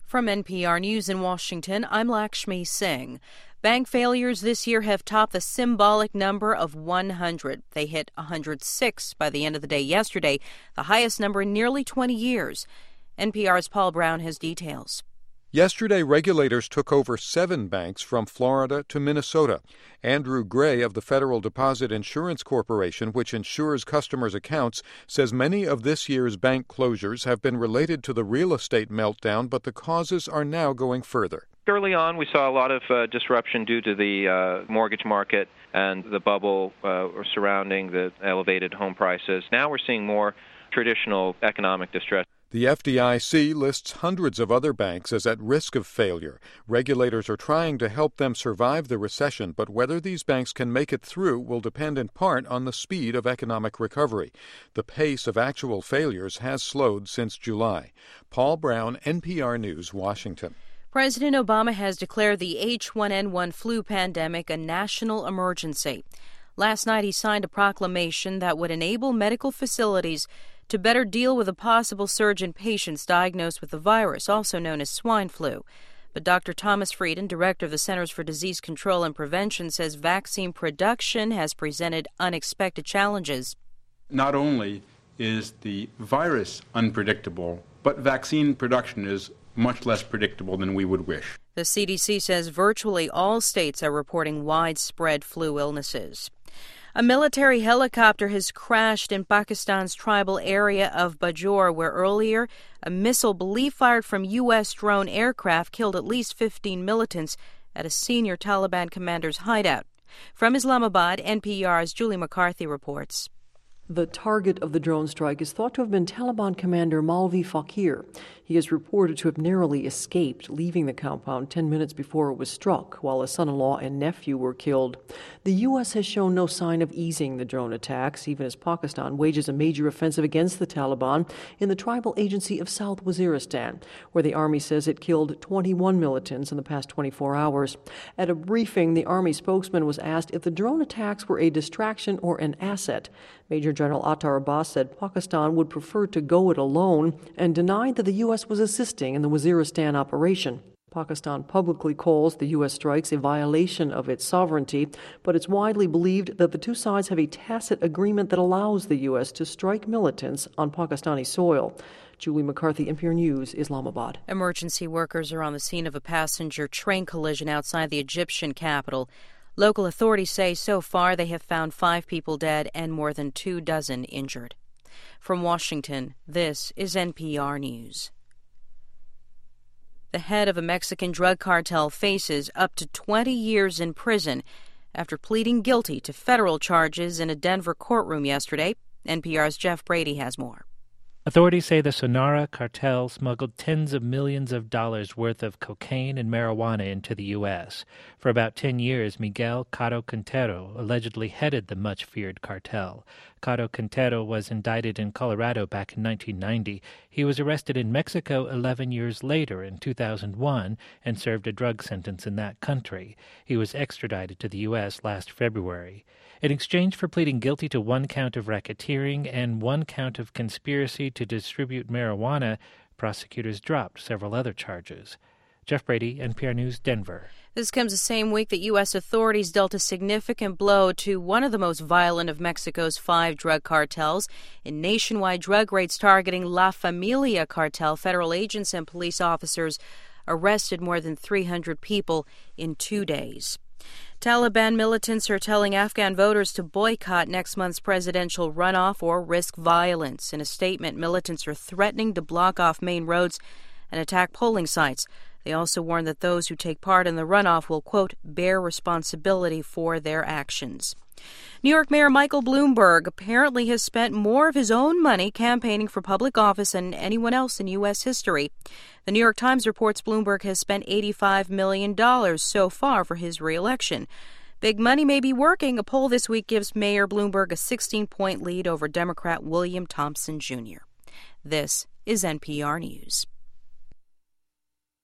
From NPR News in Washington, I'm Lakshmi Singh. Bank failures this year have topped the symbolic number of 100. They hit 106 by the end of the day yesterday, the highest number in nearly 20 years. NPR's Paul Brown has details. Yesterday, regulators took over 7 banks from Florida to Minnesota. Andrew Gray of the Federal Deposit Insurance Corporation, which insures customers' accounts, says many of this year's bank closures have been related to the real estate meltdown, but the causes are now going further. Early on, we saw a lot of disruption due to the mortgage market and the bubble surrounding the elevated home prices. Now we're seeing more traditional economic distress. The FDIC lists hundreds of other banks as at risk of failure. Regulators are trying to help them survive the recession, but whether these banks can make it through will depend in part on the speed of economic recovery. The pace of actual failures has slowed since July. Paul Brown, NPR News, Washington. President Obama has declared the H1N1 flu pandemic a national emergency. Last night, he signed a proclamation that would enable medical facilities to better deal with a possible surge in patients diagnosed with the virus, also known as swine flu. But Dr. Thomas Frieden, director of the Centers for Disease Control and Prevention, says vaccine production has presented unexpected challenges. Not only is the virus unpredictable, but vaccine production is much less predictable than we would wish. The CDC says virtually all states are reporting widespread flu illnesses. A military helicopter has crashed in Pakistan's tribal area of Bajaur, where earlier a missile believed fired from U.S. drone aircraft killed at least 15 militants at a senior Taliban commander's hideout. From Islamabad, NPR's Julie McCarthy reports. The target of the drone strike is thought to have been Taliban commander Maulvi Fakir. He is reported to have narrowly escaped, leaving the compound 10 minutes before it was struck, while his son-in-law and nephew were killed. The U.S. has shown no sign of easing the drone attacks, even as Pakistan wages a major offensive against the Taliban in the tribal agency of South Waziristan, where the army says it killed 21 militants in the past 24 hours. At a briefing, the army spokesman was asked if the drone attacks were a distraction or an asset. Major General Attar Abbas said Pakistan would prefer to go it alone and denied that the U.S. was assisting in the Waziristan operation. Pakistan publicly calls the U.S. strikes a violation of its sovereignty, but it's widely believed that the two sides have a tacit agreement that allows the U.S. to strike militants on Pakistani soil. Julie McCarthy, NPR News, Islamabad. Emergency workers are on the scene of a passenger train collision outside the Egyptian capital. Local authorities say so far they have found 5 people dead and more than 24 injured. From Washington, this is NPR News. The head of a Mexican drug cartel faces up to 20 years in prison after pleading guilty to federal charges in a Denver courtroom yesterday. NPR's Jeff Brady has more. Authorities say the Sonora cartel smuggled tens of millions of dollars worth of cocaine and marijuana into the U.S. For about 10 years, Miguel Caro Quintero allegedly headed the much-feared cartel. Caro Quintero was indicted in Colorado back in 1990. He was arrested in Mexico 11 years later in 2001 and served a drug sentence in that country. He was extradited to the U.S. last February. In exchange for pleading guilty to 1 count of racketeering and 1 count of conspiracy to distribute marijuana, prosecutors dropped several other charges. Jeff Brady, NPR News, Denver. This comes the same week that U.S. authorities dealt a significant blow to one of the most violent of Mexico's 5 drug cartels. In nationwide drug raids targeting La Familia cartel, federal agents and police officers arrested more than 300 people in 2 days. Taliban militants are telling Afghan voters to boycott next month's presidential runoff or risk violence. In a statement, militants are threatening to block off main roads and attack polling sites. They also warn that those who take part in the runoff will, quote, bear responsibility for their actions. New York Mayor Michael Bloomberg apparently has spent more of his own money campaigning for public office than anyone else in U.S. history. The New York Times reports Bloomberg has spent $85 million so far for his re-election. Big money may be working. A poll this week gives Mayor Bloomberg a 16-point lead over Democrat William Thompson Jr. This is NPR News.